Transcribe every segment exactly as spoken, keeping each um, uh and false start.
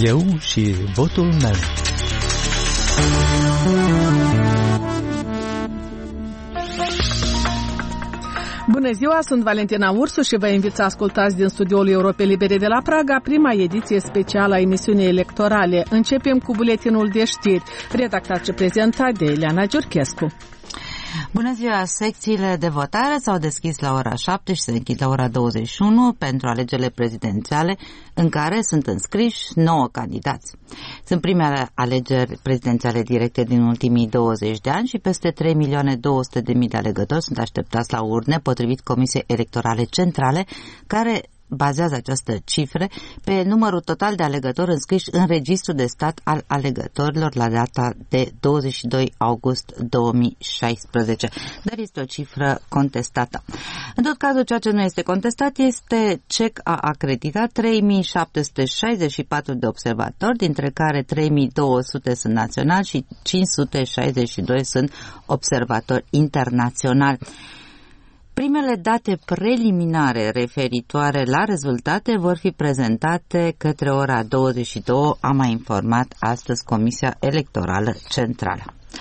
Eu și votul meu. Bună ziua, sunt Valentina Ursu și vă invit să ascultați din studioul Europei Libere de la Praga prima ediție specială a emisiunii electorale. Începem cu buletinul de știri, redactat și prezentat de Ileana Giurchescu. Bună ziua! Secțiile de votare s-au deschis la ora șapte și se închid la ora douăzeci și unu pentru alegerile prezidențiale, în care sunt înscriși nouă candidați. Sunt primele alegeri prezidențiale directe din ultimii douăzeci de ani și peste trei milioane două sute de mii de alegători sunt așteptați la urne, potrivit Comisiei Electorale Centrale, care bazează această cifre pe numărul total de alegători înscriși în Registrul de Stat al Alegătorilor la data de douăzeci și doi august două mii șaisprezece, dar este o cifră contestată. În tot cazul, ceea ce nu este contestat este C E C a acreditat trei mii șapte sute șaizeci și patru de observatori, dintre care trei mii două sute sunt naționali și cinci sute șaizeci și doi sunt observatori internaționali. Primele date preliminare referitoare la rezultate vor fi prezentate către ora douăzeci și două, a mai informat astăzi Comisia Electorală Centrală.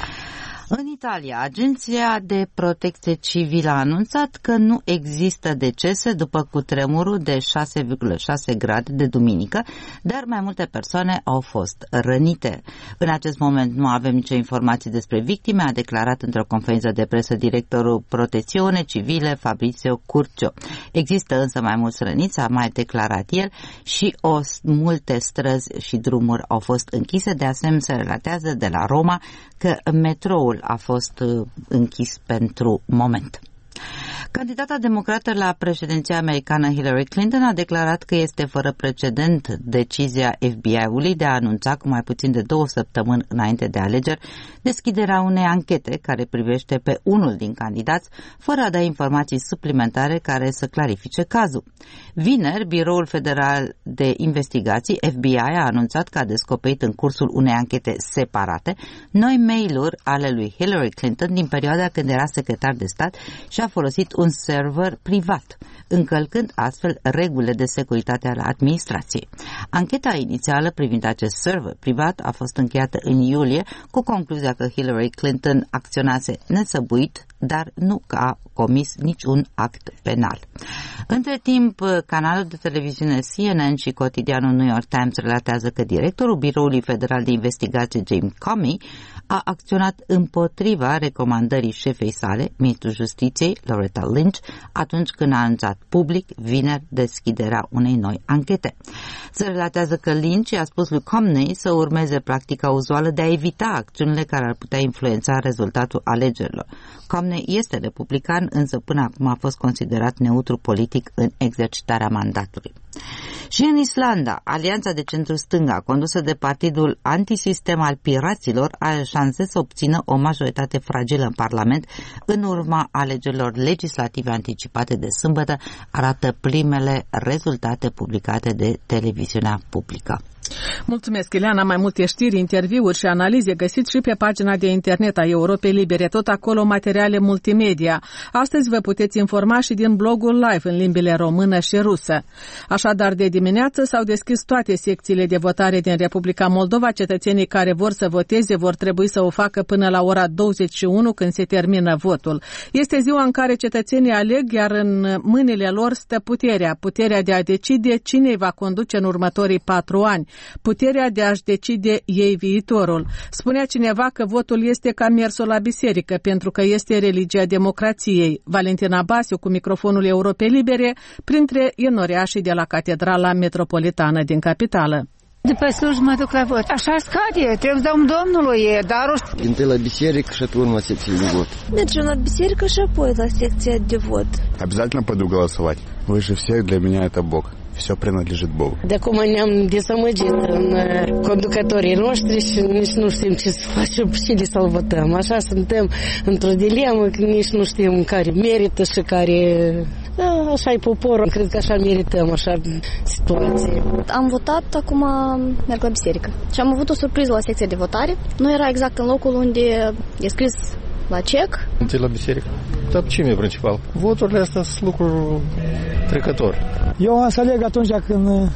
În Italia, Agenția de Protecție Civilă a anunțat că nu există decese după cutremurul de șase virgulă șase grade de duminică, dar mai multe persoane au fost rănite. În acest moment nu avem nicio informație despre victime, a declarat într-o conferință de presă directorul Protecțiune Civile Fabrizio Curcio. Există însă mai mulți răniți, a mai declarat el, și o, multe străzi și drumuri au fost închise. De asemenea, se relatează de la Roma că metroul a fost închis pentru moment. Candidata democrată la președinția americană Hillary Clinton a declarat că este fără precedent decizia F B I-ului de a anunța cu mai puțin de două săptămâni înainte de alegeri deschiderea unei anchete care privește pe unul din candidați, fără a da informații suplimentare care să clarifice cazul. Vineri, Biroul Federal de Investigații, F B I, a anunțat că a descoperit în cursul unei anchete separate noi mail-uri ale lui Hillary Clinton din perioada când era secretar de stat și a folosit un server privat, încălcând astfel regulile de securitate ale administrației. Ancheta inițială privind acest server privat a fost încheiată în iulie cu concluzia că Hillary Clinton acționase nesăbuit, dar nu că a comis niciun act penal. Între timp, canalul de televiziune C N N și cotidianul New York Times relatează că directorul Biroului Federal de Investigație, James Comey, a acționat împotriva recomandării șefei sale, ministrul Justiției, Loretta Lynch, atunci când a anunțat public vineri deschiderea unei noi anchete. Se relatează că Lynch a spus lui Comey să urmeze practica uzuală de a evita acțiunile care ar putea influența rezultatul alegerilor. Comey este republican, însă până acum a fost considerat neutru politic în exercitarea mandatului. Și în Islanda, alianța de centru-stânga, condusă de partidul antisistem al piraților, are șanse să obțină o majoritate fragilă în Parlament în urma alegerilor legislative anticipate de sâmbătă, arată primele rezultate publicate de televiziunea publică. Mulțumesc, Ileana. Mai multe știri, interviuri și analize găsiți și pe pagina de internet a Europei Libere, tot acolo materiale multimedia. Astăzi vă puteți informa și din blogul live în limbile română și rusă. Așadar, de dimineață s-au deschis toate secțiile de votare din Republica Moldova. Cetățenii care vor să voteze vor trebui să o facă până la ora douăzeci și unu, când se termină votul. Este ziua în care cetățenii aleg, iar în mâinile lor stă puterea, puterea de a decide cine îi va conduce în următorii patru ani. Puterea de a-și decide ei viitorul. Spunea cineva că votul este ca mersul la biserică, pentru că este religia democrației. Valentina Basiu cu microfonul Europei Libere, printre enoreașii de la Catedrala Metropolitană din capitală. După slujbă mă duc la vot. Așa scade, trebuie să dăm Domnului darul. Întâi la biserică și apoi la secție de vot. Mergem la biserică și apoi la secția de vot. Обязательно пойду голосовать. Вы же все, для меня это Бог. Все принадлежит Богу. De acum ne-am dezamăgit în conducătorii noștri și nici nu știm ce să facem și de să-l votăm. Așa suntem într-o dilemă că nici nu știm care merită și care... Da, așa e poporul, cred că așa merităm, așa situație. Am votat, acum merg la biserică. Și am avut o surpriză la secția de votare. Nu era exact în locul unde e scris la C E C. Întâi la biserică. Dar ce mi-e principal? Voturile astea sunt lucruri trecători. Eu am să aleg atunci când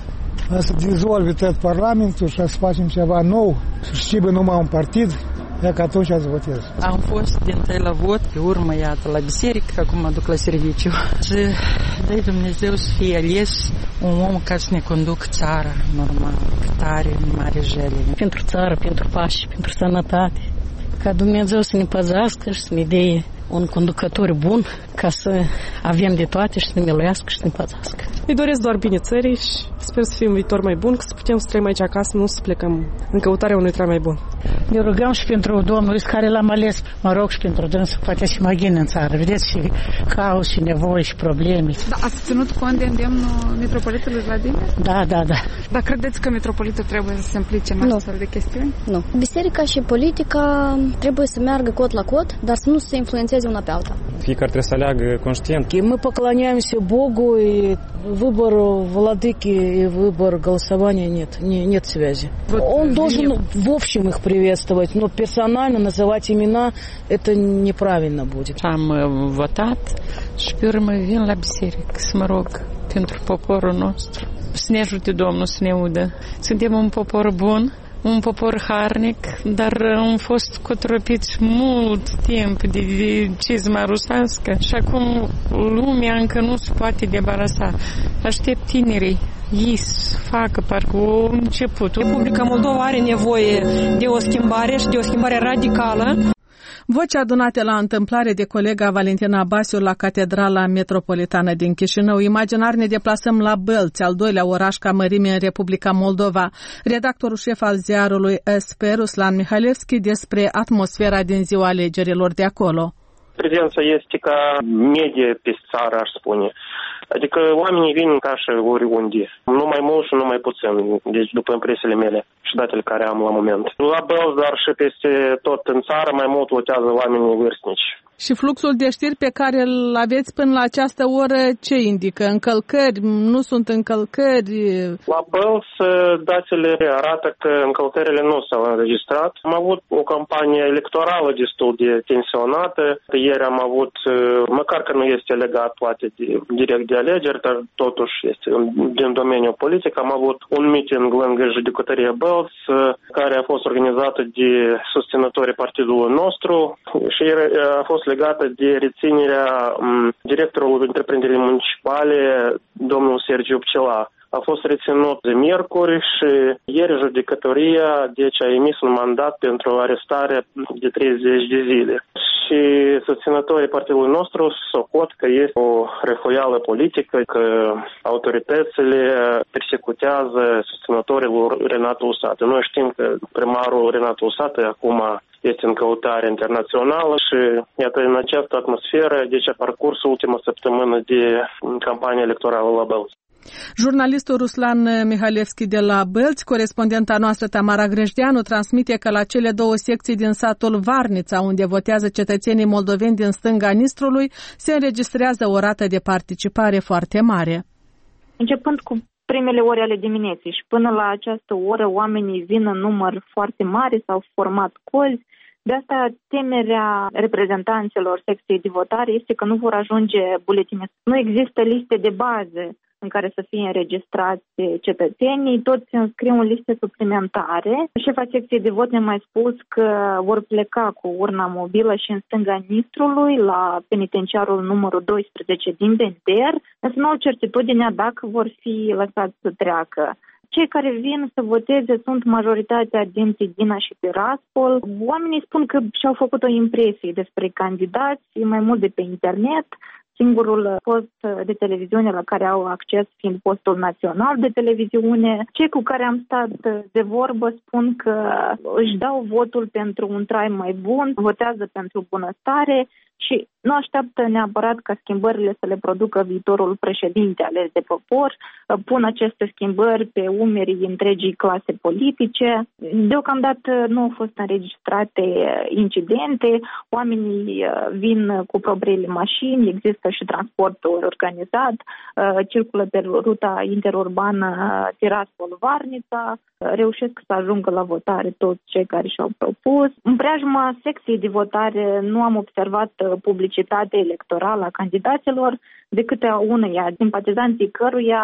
să dizolve tot Parlamentul și să facem ceva nou, să știe numai un partid, e că atunci să votez. Am fost din tăi la vot, pe urmă, iată, la biserică, acum mă duc la serviciu. Și dă-i Dumnezeu să fie ales un om ca să ne conduc țara normal, tare, mare jele. Pentru țară, pentru pace, pentru sănătate. Ca Dumnezeu să ne păzească și să ne dea un conducător bun ca să avem de toate și să ne miluiască și să ne păzească. Îi doresc doar bine țării și sper să fie un viitor mai bun, să putem să trăim aici acasă, nu să plecăm în căutarea unui trai mai bun. Ne rugăm și pentru Domnul care l-am ales, mă rog, și pentru dânsul, poate și mai gine în țară. Vedeți, și haos, și nevoi, și probleme. Da, ați ținut cont de îndemnul metropolitului Vladimir? Da, da, da. Dar credeți că metropolitul trebuie să se implice în astfel de chestiuni? Nu. Biserica și politica trebuie să meargă cot la cot, dar să nu se influențeze una pe alta. Fiecare trebuie să aleagă conștient. Мы поклоняемся Богу, и выбор владыки и выбор голосования нет, не, нет связи. Вот Он должен в общем их приветствовать, но персонально называть имена это неправильно будет. Am votat și pe urmă vin la biserică să mă rog pentru poporul nostru. Să ne ajute Domnul să ne audă. Suntem un popor bun, un popor harnic, dar am fost cotropiți mult timp de, de cizma rusească și acum lumea încă nu se poate debarasa. Aștept tinerii ei să facă parcă o început. Republica Moldova are nevoie de o schimbare și de o schimbare radicală. Voci adunate la întâmplare de colega Valentina Basiu la Catedrala Metropolitană din Chișinău. Imaginar ne deplasăm la Bălți, al doilea oraș ca mărime în Republica Moldova. Redactorul șef al ziarului S P, Ruslan Mihalevski, despre atmosfera din ziua alegerilor de acolo. Prezența este ca medie pe țară, aș spune. Adică oamenii vin ca și oriunde. Nu mai mult și nu mai puțin. Deci după impresiile mele și datele care am la moment. La Bălți, dar și peste tot în țară, mai mult votează oamenii vârstnici. Și fluxul de știri pe care îl aveți până la această oră, ce indică? Încălcări? Nu sunt încălcări? La Bălți, datele arată că încălcările nu s-au înregistrat. Am avut o campanie electorală destul de tensionată. Ieri am avut, măcar că nu este legat poate de, direct de alegeri, dar totuși este din domeniul politic. Am avut un meeting lângă judecătoria Bălți, care a fost organizată de susținătorii partidului nostru și a fost legată de reținerea directorului întreprinderii municipale, domnul Sergiu Pcela. A fost reținut de miercuri și ieri judecătoria deci a emis un mandat pentru arestare de treizeci de zile. Și susținătorii partidului nostru socot că este o refoială politică, că autoritățile persecutează susținătorii lui Renatu Usată. Noi știm că primarul Renatu Usată acum este în căutare internațională și iată în această atmosferă, deci a parcurs ultima săptămână de campanie electorală la Bălți. Jurnalistul Ruslan Mihalevski de la Bălți, corespondenta noastră Tamara Grejdeanu, transmite că la cele două secții din satul Varnița, unde votează cetățenii moldoveni din stânga Nistrului, se înregistrează o rată de participare foarte mare. Începând cu primele ore ale dimineții și până la această oră, oamenii vin în număr foarte mare, s-au format cozi. De asta temerea reprezentanților secției de votare este că nu vor ajunge buletine. Nu există liste de bază în care să fie înregistrați cetățenii, toți se înscriu în liste suplimentare. Șefa secției de vot ne-a mai spus că vor pleca cu urna mobilă și în stânga Nistrului, la penitenciarul numărul doisprezece din Bender, însă nu au certitudinea dacă vor fi lăsați să treacă. Cei care vin să voteze sunt majoritatea din Tighina și Tiraspol. Oamenii spun că și-au făcut o impresie despre candidați, mai mult de pe internet. Singurul post de televiziune la care au acces fiind postul național de televiziune. Cei cu care am stat de vorbă spun că își dau votul pentru un trai mai bun, votează pentru bunăstare și nu așteaptă neapărat ca schimbările să le producă viitorul președinte ales de popor. Pun aceste schimbări pe umerii întregii clase politice. Deocamdată nu au fost înregistrate incidente, oamenii vin cu propriile mașini, există și transportul organizat, circulă pe ruta interurbană Tiraspol-Varnița, reușesc să ajungă la votare toți cei care și-au propus. În preajma secției de votare nu am observat publicitate electorală a candidaților, decât a uneia, simpatizanții căruia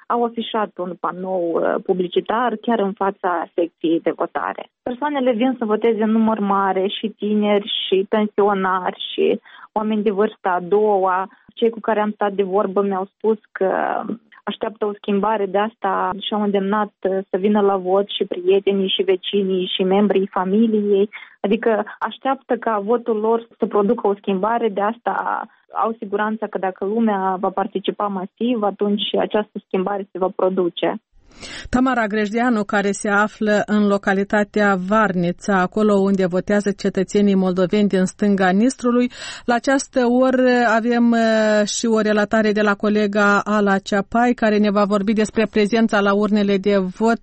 au afișat un panou publicitar chiar în fața secției de votare. Persoanele vin să voteze în număr mare, și tineri, și pensionari, și oameni de vârsta a doua. Cei cu care am stat de vorbă mi-au spus că așteaptă o schimbare, de asta și-au îndemnat să vină la vot și prietenii, și vecinii, și membrii familiei. Adică așteaptă ca votul lor să producă o schimbare, de asta au siguranța că dacă lumea va participa masiv, atunci această schimbare se va produce. Tamara Grejdeanu, care se află în localitatea Varnița, acolo unde votează cetățenii moldoveni din stânga Nistrului. La această oră avem și o relatare de la colega Ala Ceapai, care ne va vorbi despre prezența la urnele de vot,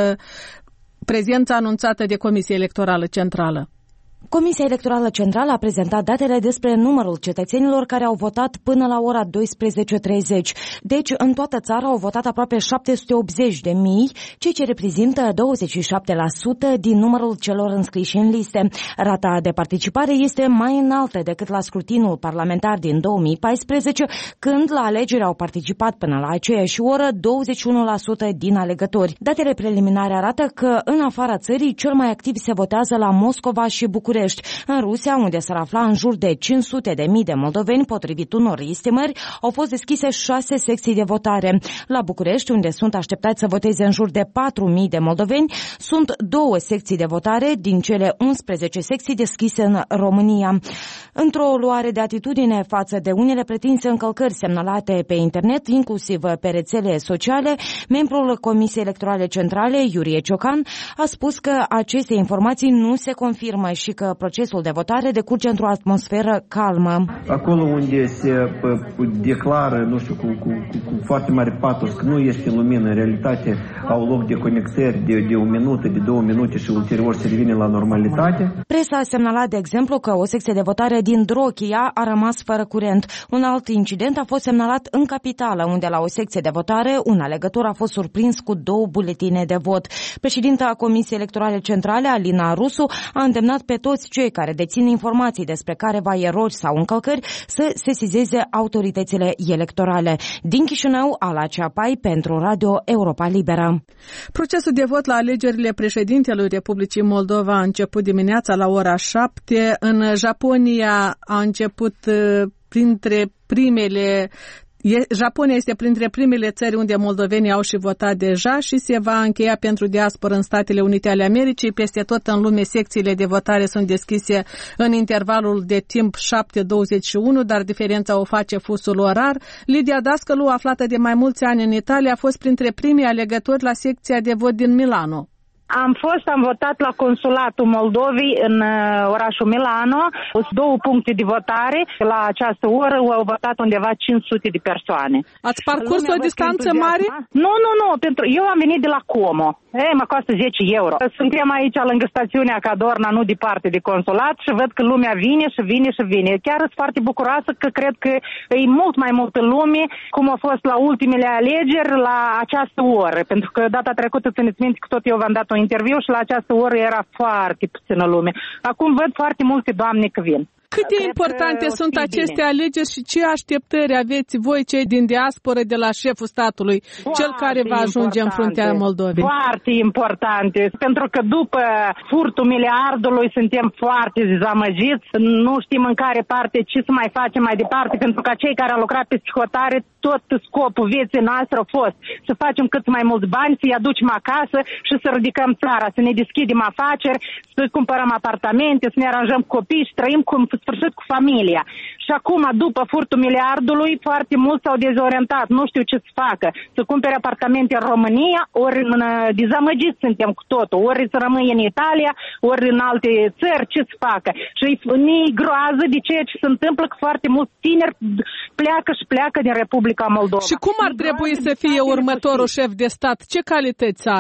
prezența anunțată de Comisia Electorală Centrală. Comisia Electorală Centrală a prezentat datele despre numărul cetățenilor care au votat până la ora douăsprezece treizeci. Deci, în toată țara au votat aproape șapte sute optzeci de mii, ceea ce reprezintă douăzeci și șapte la sută din numărul celor înscriși în liste. Rata de participare este mai înaltă decât la scrutinul parlamentar din două mii paisprezece, când la alegeri au participat până la aceeași oră douăzeci și unu la sută din alegători. Datele preliminare arată că în afara țării cel mai activ se votează la Moscova și București. În Rusia, unde s-ar afla în jur de cinci sute de mii de moldoveni, potrivit unor estimări, au fost deschise șase secții de votare. La București, unde sunt așteptați să voteze în jur de patru mii de moldoveni, sunt două secții de votare din cele unsprezece secții deschise în România. Într-o luare de atitudine față de unele pretinse încălcări semnalate pe internet, inclusiv pe rețele sociale, membrul Comisiei Electorale Centrale, Iurie Ciocan, a spus că aceste informații nu se confirmă și că procesul de votare decurge într-o atmosferă calmă. Acolo unde se declară, nu știu, cu, cu, cu foarte mare patos că nu este lumină, în realitate au loc de conectări de, de o minută, de două minute și ulterior se revine la normalitate. Presa a semnalat, de exemplu, că o secție de votare din Drochia a rămas fără curent. Un alt incident a fost semnalat în capitală, unde la o secție de votare un alegător a fost surprins cu două buletine de vot. Președinta Comisiei Electorale Centrale, Alina Rusu, a îndemnat pe toți cei care dețin informații despre careva erori sau încălcări să sesizeze autoritățile electorale. Din Chișinău, Ala Ceapai pentru Radio Europa Liberă. Procesul de vot la alegerile președintelui Republicii Moldova a început dimineața la ora șapte. În Japonia a început printre primele Japonia este printre primele țări unde moldovenii au și votat deja și se va încheia pentru diaspora în Statele Unite ale Americii. Peste tot în lume secțiile de votare sunt deschise în intervalul de timp șapte douăzeci și unu, dar diferența o face fusul orar. Lidia Dascălu, aflată de mai mulți ani în Italia, a fost printre primii alegători la secția de vot din Milano. Am fost, am votat la Consulatul Moldovei în uh, orașul Milano. Sunt două puncte de votare. La această oră au votat undeva cinci sute de persoane. Ați parcurs o distanță mare? Nu, nu, nu. Pentru... Eu am venit de la Como. Ei, mă costă zece euro. Suntem aici lângă stațiunea Cadorna, nu departe de consulat, și văd că lumea vine și vine și vine. Chiar sunt foarte bucuroasă că cred că e mult mai multă lume, cum a fost la ultimele alegeri, la această oră. Pentru că data trecută, țineți minte că tot eu v-am dat un interviu și la această oră era foarte puțină lume. Acum văd foarte multe doamne că vin. Cât de importante sunt aceste bine. alegeri și ce așteptări aveți voi, cei din diasporă, de la șeful statului, foarte cel care va ajunge importante. în fruntea Moldovei? Foarte importante, pentru că după furtul miliardului suntem foarte dezamăgiți, nu știm în care parte ce să mai facem mai departe, pentru că cei care au lucrat pe psihotare, tot scopul vieții noastre a fost să facem cât mai mulți bani, să-i aducem acasă și să ridicăm țara, să ne deschidem afaceri, să cumpărăm apartamente, să ne aranjăm copii și trăim cum sfârșit cu familia. Și acum, după furtul miliardului, foarte mulți s-au dezorientat, nu știu ce să facă. Să cumpere apartamente în România, ori în dezamăgiți suntem cu totul, ori să rămâi în Italia, ori în alte țări, ce să facă. Și ne-i groază de ceea ce se întâmplă, că foarte mulți tineri pleacă și pleacă din Republica Moldova. Și cum ar trebui să fie următorul șef de stat? Ce calități să aibă?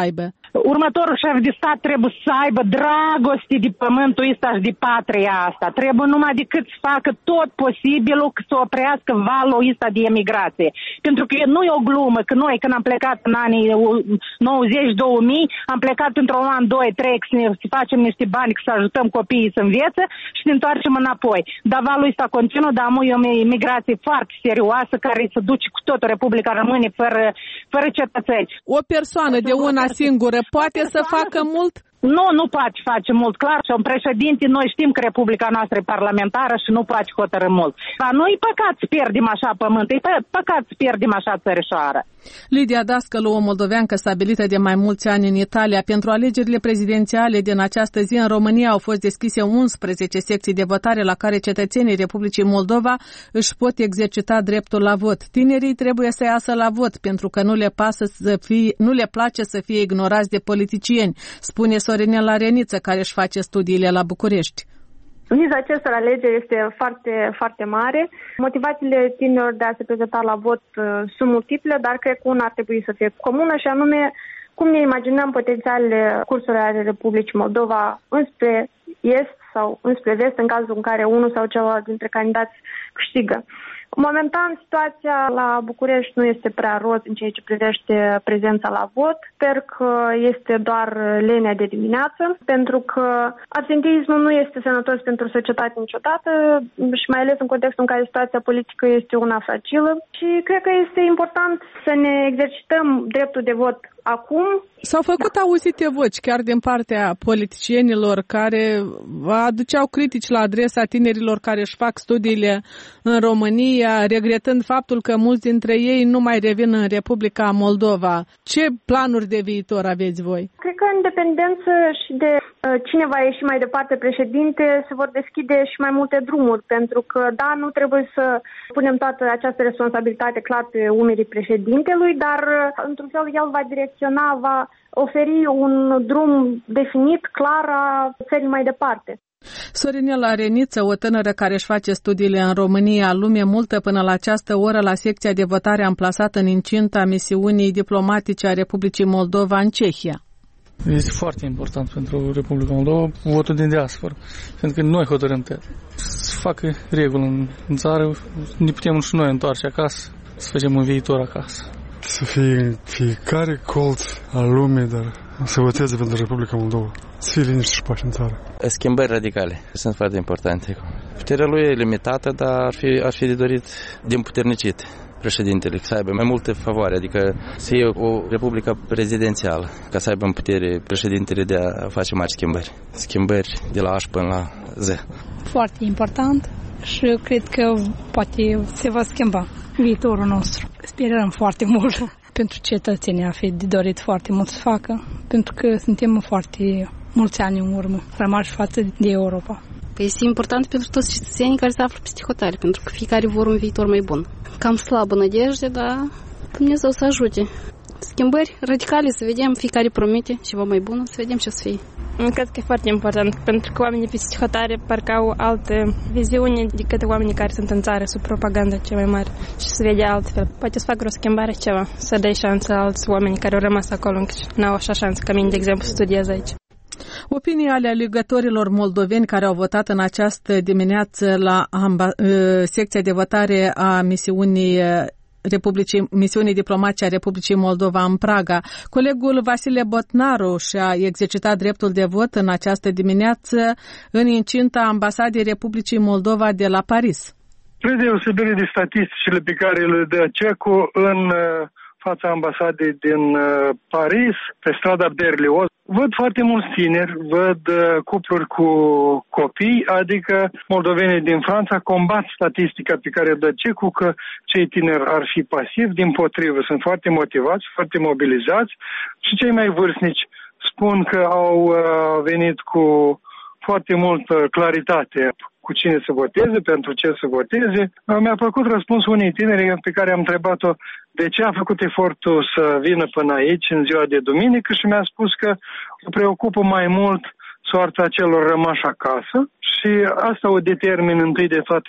următorul șef de stat trebuie să aibă dragoste de pământul ăsta și de patria asta. Trebuie numai decât să facă tot posibilul să oprească valul ăsta de emigrație. Pentru că nu e o glumă, că noi când am plecat în anii nouăzeci două mii, am plecat pentru un an, doi, trei, să, ne, să facem niște bani, să ajutăm copiii să învețe și ne întoarcem înapoi. Dar valul ăsta continuă, dar e o migrație foarte serioasă care se duce cu totul, Republica rămâne fără, fără cetățeni. O persoană de una singură poate să facă mult? Nu, nu poate face mult, clar. Și un președinte, noi știm că Republica noastră e parlamentară și nu poate hotărâ mult. Dar nu e păcat să pierdem așa pământ, e păcat să pierdem așa țărișoară. Lidia Dascălu, o moldoveancă stabilită de mai mulți ani în Italia, pentru alegerile prezidențiale din această zi în România au fost deschise unsprezece secții de votare la care cetățenii Republicii Moldova își pot exercita dreptul la vot. Tinerii trebuie să iasă la vot pentru că nu le, pasă să fie, nu le place să fie ignorați de politicieni, spune Sorinela Reniță, care își face studiile la București. Miza acestor alegeri este foarte, foarte mare. Motivațiile tinerilor de a se prezenta la vot uh, sunt multiple, dar cred că una ar trebui să fie comună și anume cum ne imaginăm potențialele cursuri ale Republicii Moldova înspre est sau înspre vest în cazul în care unul sau celălalt dintre candidați câștigă. Momentan, situația la București nu este prea roz în ceea ce privește prezența la vot. Sper că este doar lenea de dimineață, pentru că absenteismul nu este sănătos pentru societate niciodată și mai ales în contextul în care situația politică este una fragilă. Și cred că este important să ne exercităm dreptul de vot acum. S-au făcut da. auzite voci chiar din partea politicienilor care aduceau critici la adresa tinerilor care își fac studiile în România, regretând faptul că mulți dintre ei nu mai revin în Republica Moldova. Ce planuri de viitor aveți voi? Cred că în dependență și de uh, cine va ieși mai departe președinte, se vor deschide și mai multe drumuri, pentru că, da, nu trebuie să punem toată această responsabilitate clar pe umerii președintelui, dar, uh, într-un fel, el va direcționa, va oferi un drum definit, clar, a țării mai departe. Sorinela Reniță, o tânără care își face studiile în România, lume multă până la această oră la secția de votare amplasată în incinta misiunii diplomatice a Republicii Moldova în Cehia. Este foarte important pentru Republica Moldova votul din diaspora, pentru că noi hotărâm să facă regulă în, în țară, ne putem și noi întoarce acasă, să facem un viitor acasă. Să fie în fiecare colț al lumii, dar să voteze pentru Republica Moldova. Să fie liniște și pace în țară. Schimbări radicale sunt foarte importante. Puterea lui e limitată, dar ar fi, ar fi de dorit din puternicit președintele, să aibă mai multe favoare, adică să fie o republică prezidențială, ca să aibă în putere președintele de a face mari schimbări. Schimbări de la A până la Z. Foarte important și cred că poate se va schimba viitorul nostru. Sperăm foarte mult pentru cetățenii a fi de dorit foarte mult să facă, pentru că suntem foarte mulți ani în urmă, rămași față de Europa. Este important pentru toți cetățenii care se află peste hotare, pentru că fiecare vor un viitor mai bun. Cam slabă nădejde, dar Dumnezeu să ajute. Schimbări radicale, să vedem, fiecare promite ceva mai bun, să vedem ce o să fie. Cred că e foarte important, pentru că oamenii peste hotare parcă au altă viziune decât oamenii care sunt în țară sub propaganda cea mai mare și se vede altfel. Poate să facă o schimbare ceva, să dai șansă alți oameni care au rămas acolo încă n-au așa șansă ca mine, de exemplu, studiez aici. Opinii ale alegătorilor moldoveni care au votat în această dimineață la amba- secția de votare a misiunii Republicii, misiunii diplomatice a Republicii Moldova în Praga. Colegul Vasile Botnaru și-a exercitat dreptul de vot în această dimineață în incinta ambasadei Republicii Moldova de la Paris. Spre deosebire de statisticile pe care le dă Cecu în fața ambasadei din Paris, pe strada Berlioz, văd foarte mulți tineri, văd cupluri cu copii, adică moldovenii din Franța combat statistica pe care o dă Cecu că cei tineri ar fi pasivi, dimpotrivă, sunt foarte motivați, foarte mobilizați și cei mai vârstnici spun că au venit cu foarte multă claritate cu cine să voteze, pentru ce să voteze. Mi-a plăcut răspunsul unei tineri pe care am întrebat-o de ce a făcut efortul să vină până aici în ziua de duminică și mi-a spus că o preocupă mai mult soarta celor rămași acasă și asta o determină întâi de toate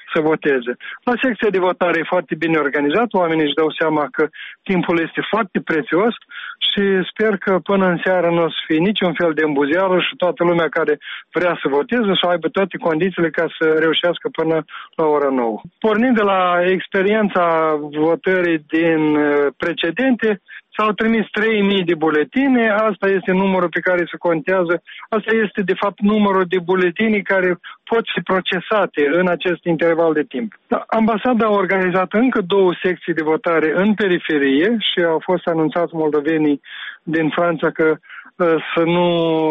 să voteze. La secția de votare e foarte bine organizat, oamenii își dau seama că timpul este foarte prețios și sper că până în seară nu o să fie niciun fel de îmbuzeală și toată lumea care vrea să voteze să aibă toate condițiile ca să reușească până la ora nouă. Pornind de la experiența votării din precedente, s-au trimis trei mii de buletine, asta este numărul pe care se contează, asta este de fapt numărul de buletine care pot fi procesate în acest interval de timp. Ambasada a organizat încă două secții de votare în periferie și au fost anunțați moldovenii din Franța că să nu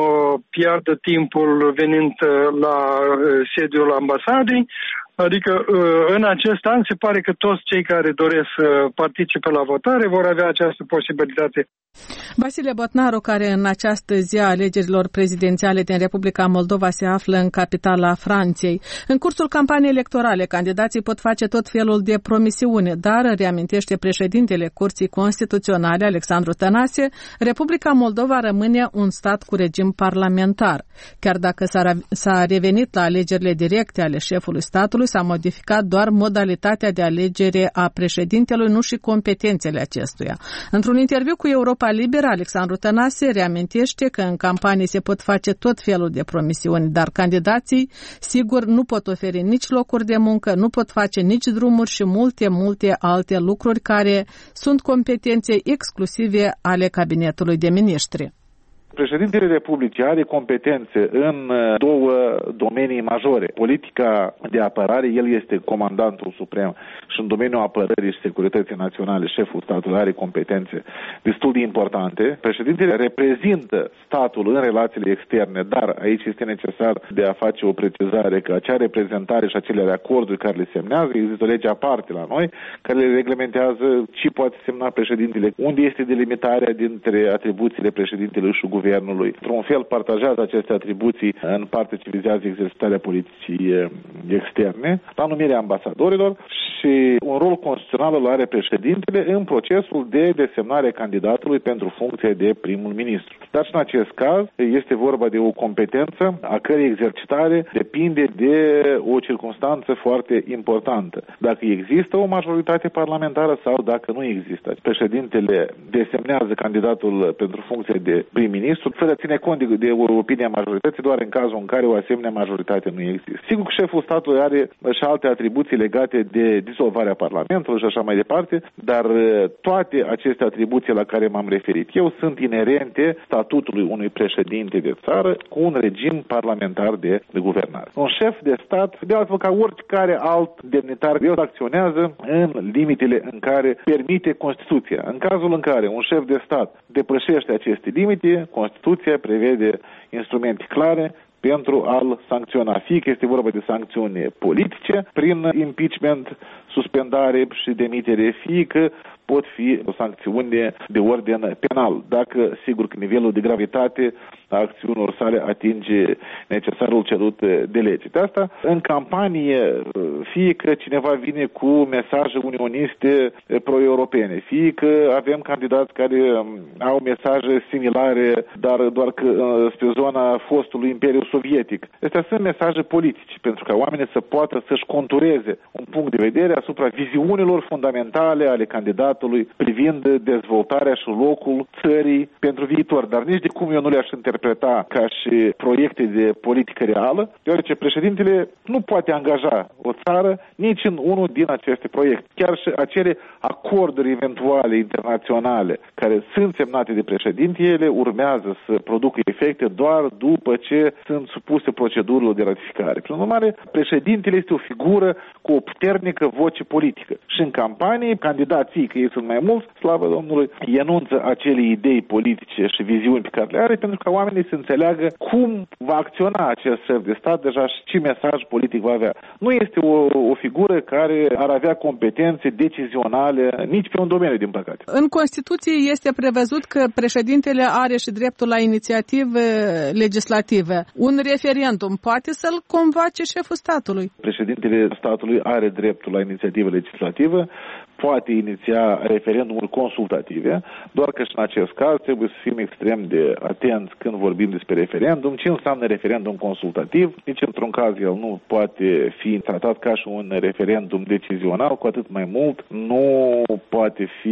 piardă timpul venind la sediul ambasadei. Adică în acest an se pare că toți cei care doresc să participe la votare vor avea această posibilitate. Vasile Botnaru, care în această zi a alegerilor prezidențiale din Republica Moldova se află în capitala Franței. În cursul campaniei electorale, candidații pot face tot felul de promisiuni, dar, reamintește președintele Curții Constituționale, Alexandru Tănase, Republica Moldova rămâne un stat cu regim parlamentar. Chiar dacă s-a revenit la alegerile directe ale șefului statului, s-a modificat doar modalitatea de alegere a președintelui, nu și competențele acestuia. Într-un interviu cu Europa Liberă, Alexandru Tănase reamintește că în campanie se pot face tot felul de promisiuni, dar candidații, sigur, nu pot oferi nici locuri de muncă, nu pot face nici drumuri și multe, multe alte lucruri care sunt competențe exclusive ale cabinetului de miniștri. Președintele Republicii are competențe în două domenii majore. Politica de apărare, el este comandantul suprem și în domeniul apărării și securității naționale, șeful statului are competențe destul de importante. Președintele reprezintă statul în relațiile externe, dar aici este necesar de a face o precizare că acea reprezentare și acele acorduri care le semnează, există o lege aparte la noi care le reglementează ce poate semna președintele, unde este delimitarea dintre atribuțiile președintelui și guvernului. Într-un fel partajează aceste atribuții în parte ce vizează exercitarea politicii externe, la numirea ambasadorilor și un rol constituțional îl are președintele în procesul de desemnare candidatului pentru funcția de primul ministru. Dar și în acest caz este vorba de o competență a cărei exercitare depinde de o circunstanță foarte importantă. Dacă există o majoritate parlamentară sau dacă nu există. Președintele desemnează candidatul pentru funcție de prim-ministru fără ține cont de, de opinia majorității doar în cazul în care o asemenea majoritate nu există. Sigur că șeful statului are și alte atribuții legate de dizolvarea Parlamentului și așa mai departe, dar toate aceste atribuții la care m-am referit eu sunt inerente statutului unui președinte de țară cu un regim parlamentar de, de guvernare. Un șef de stat, de altfel ca oricare alt demnitar, el acționează în limitele în care permite Constituția. În cazul în care un șef de stat depășește aceste limite, Constituția prevede instrumente clare pentru a-l sancționa. Fie că este vorba de sancțiuni politice prin impeachment, suspendare și demitere, fie că pot fi o sancțiune de ordin penal, dacă sigur că nivelul de gravitate a acțiunilor sale atinge necesarul cerut de lege. De asta, în campanie, fie că cineva vine cu mesaje unioniste pro-europene, fie că avem candidați care au mesaje similare, dar doar că spre zona fostului Imperiu Sovietic. Astea sunt mesaje politice, pentru ca oamenii să poată să-și contureze un punct de vedere asupra viziunilor fundamentale ale candidatului privind dezvoltarea și locul țării pentru viitor. Dar nici de cum eu nu le-aș interpreta ca și proiecte de politică reală, deoarece președintele nu poate angaja o țară nici în unul din aceste proiecte. Chiar și acele acorduri eventuale internaționale care sunt semnate de președinte, ele urmează să producă efecte doar după ce sunt supuse procedurilor de ratificare. Prin urmare, președintele este o figură cu o puternică voce politică. Și în campanie, candidații, că ei sunt mai mulți, slavă Domnului, enunță acele idei politice și viziuni pe care le are pentru ca oamenii să înțeleagă cum va acționa acest șef de stat deja și ce mesaj politic va avea. Nu este o, o figură care ar avea competențe decizionale nici pe un domeniu, din păcate. În Constituție este prevăzut că președintele are și dreptul la inițiative legislative. Un referendum poate să-l convoace șeful statului? Președintele statului are dreptul la inițiativă legislativă poate iniția referendumuri consultative, doar că și în acest caz trebuie să fim extrem de atenți când vorbim despre referendum, ce înseamnă referendum consultativ. Nici într-un caz el nu poate fi tratat ca și un referendum decizional, cu atât mai mult nu poate fi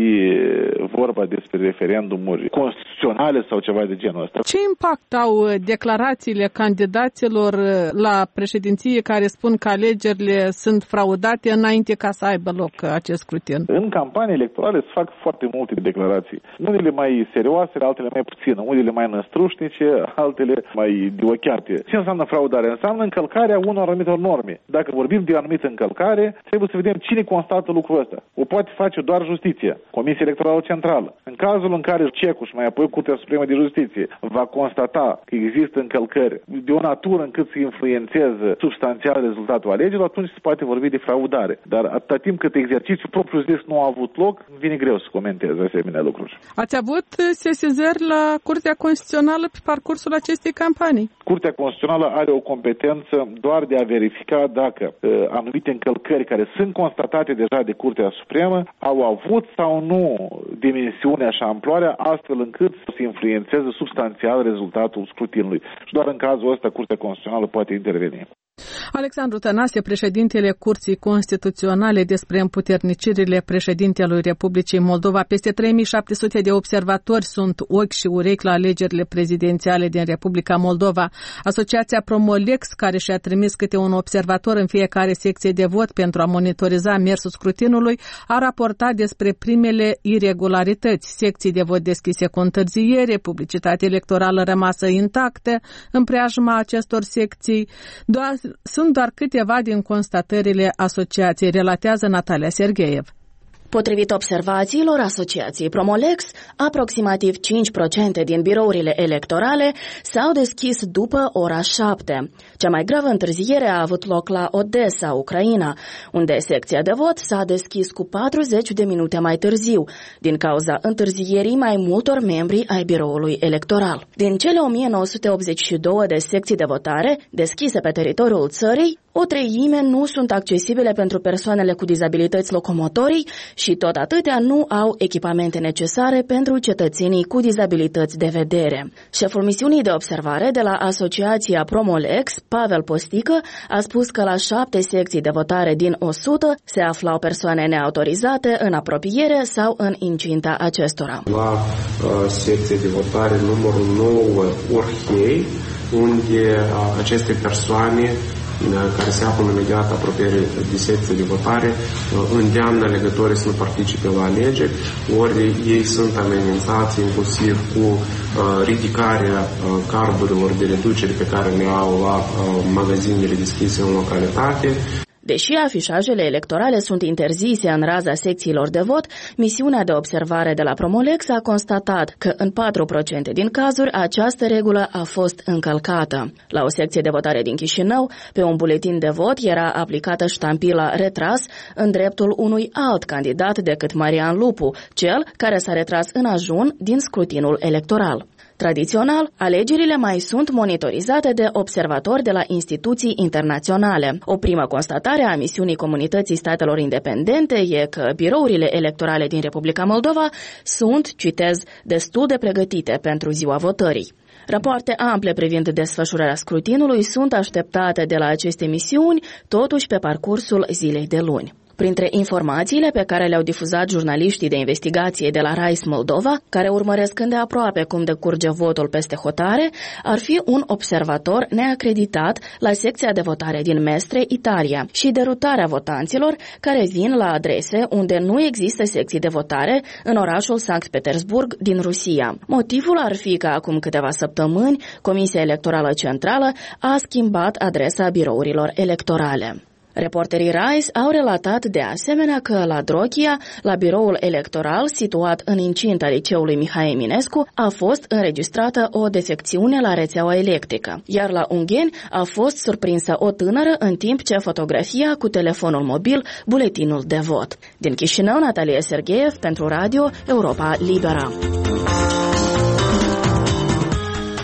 vorba despre referendumuri constituționale sau ceva de genul ăsta. Ce impact au declarațiile candidaților la președinție care spun că alegerile sunt fraudate înainte ca să aibă loc acest scrutin? În campanii electorale se fac foarte multe declarații. Unele mai serioase, altele mai puține, unele mai năstrușnice, altele mai diochiate. Ce înseamnă fraudare? Înseamnă încălcarea unor anumitor norme. Dacă vorbim de o anumită încălcare, trebuie să vedem cine constată lucrul ăsta. O poate face doar justiția, Comisia Electorală Centrală. În cazul în care C E C-ul și mai apoi Curtea Supremă de Justiție va constata că există încălcări de o natură încât să influențeze substanțial rezultatul alegerilor, atunci se poate vorbi de fraudare. Dar atâta timp cât exercițiul propriu zis nu a avut loc, vine greu să comentez asemenea lucruri. Ați avut sesizări la Curtea Constituțională pe parcursul acestei campanii? Curtea Constituțională are o competență doar de a verifica dacă uh, anumite încălcări care sunt constatate deja de Curtea Supremă au avut sau nu dimensiunea și amploarea astfel încât să se influențeze substanțial rezultatul scrutinului. Și doar în cazul ăsta Curtea Constituțională poate interveni. Alexandru Tănase, președintele Curții Constituționale, despre împuternicirile președintelui Republicii Moldova. Peste trei mii șapte sute de observatori sunt ochi și urechi la alegerile prezidențiale din Republica Moldova. Asociația Promolex, care și-a trimis câte un observator în fiecare secție de vot pentru a monitoriza mersul scrutinului, a raportat despre primele iregularități, secții de vot deschise cu întârziere, publicitate electorală rămasă intactă în preajma acestor secții. Doar Sunt doar câteva din constatările asociației, relatează Natalia Sergeev. Potrivit observațiilor asociației Promolex, aproximativ cinci la sută din birourile electorale s-au deschis după ora șapte. Cea mai gravă întârziere a avut loc la Odessa, Ucraina, unde secția de vot s-a deschis cu patruzeci de minute mai târziu, din cauza întârzierii mai multor membri ai biroului electoral. Din cele o mie nouă sute optzeci și doi de secții de votare deschise pe teritoriul țării, o treime nu sunt accesibile pentru persoanele cu dizabilități locomotorii și tot atâtea nu au echipamente necesare pentru cetățenii cu dizabilități de vedere. Șeful misiunii de observare de la Asociația Promolex, Pavel Postică, a spus că la șapte secții de votare din o sută se aflau persoane neautorizate în apropiere sau în incinta acestora. La uh, secție de votare numărul nouă Orhei, unde uh, aceste persoane care se află în imediată apropiere de secție de votare, îndeamnă alegătorii să nu participe la alegeri, ori ei sunt amenințați inclusiv cu ridicarea cardurilor de reducere pe care le au la magazinele deschise în localitate. Deși afișajele electorale sunt interzise în raza secțiilor de vot, misiunea de observare de la Promolex a constatat că în patru la sută din cazuri această regulă a fost încălcată. La o secție de votare din Chișinău, pe un buletin de vot era aplicată ștampila retras în dreptul unui alt candidat decât Marian Lupu, cel care s-a retras în ajun din scrutinul electoral. Tradițional, alegerile mai sunt monitorizate de observatori de la instituții internaționale. O primă constatare a misiunii Comunității Statelor Independente e că birourile electorale din Republica Moldova sunt, citez, destul de pregătite pentru ziua votării. Rapoarte ample privind desfășurarea scrutinului sunt așteptate de la aceste misiuni, totuși pe parcursul zilei de luni. Printre informațiile pe care le-au difuzat jurnaliștii de investigație de la RAIS Moldova, care urmăresc îndeaproape cum decurge votul peste hotare, ar fi un observator neacreditat la secția de votare din Mestre, Italia, și derutarea votanților care vin la adrese unde nu există secții de votare în orașul Sankt Petersburg din Rusia. Motivul ar fi că acum câteva săptămâni Comisia Electorală Centrală a schimbat adresa birourilor electorale. Reporterii RAIS au relatat de asemenea că la Drochia, la biroul electoral situat în incinta liceului Mihai Eminescu, a fost înregistrată o defecțiune la rețeaua electrică, iar la Ungheni a fost surprinsă o tânără în timp ce fotografia cu telefonul mobil buletinul de vot. Din Chișinău, Natalia Sergeev pentru Radio Europa Liberă.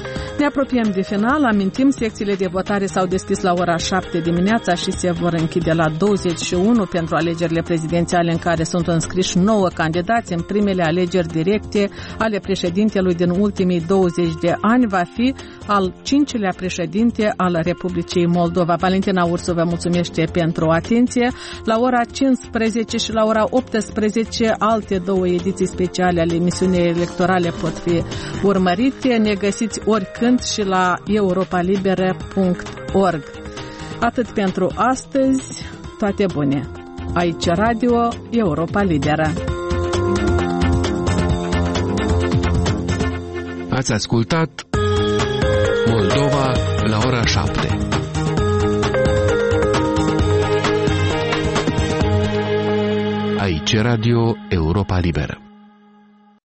Ne apropiem de final, amintim, secțiile de votare s-au deschis la ora șapte dimineața și se vor închide la douăzeci și unu pentru alegerile prezidențiale în care sunt înscriși nouă candidați în primele alegeri directe ale președintelui din ultimii douăzeci de ani. Va fi al cincilea președinte al Republicii Moldova. Valentina Ursu vă mulțumește pentru atenție. La ora cincisprezece și la ora optsprezece alte două ediții speciale ale emisiunii electorale pot fi urmărite. Ne găsiți oricând și la europa liberă punct org. Atât pentru astăzi, toate bune! Aici Radio Europa Liberă. Ați ascultat Moldova la ora șapte. Aici Radio Europa Liberă.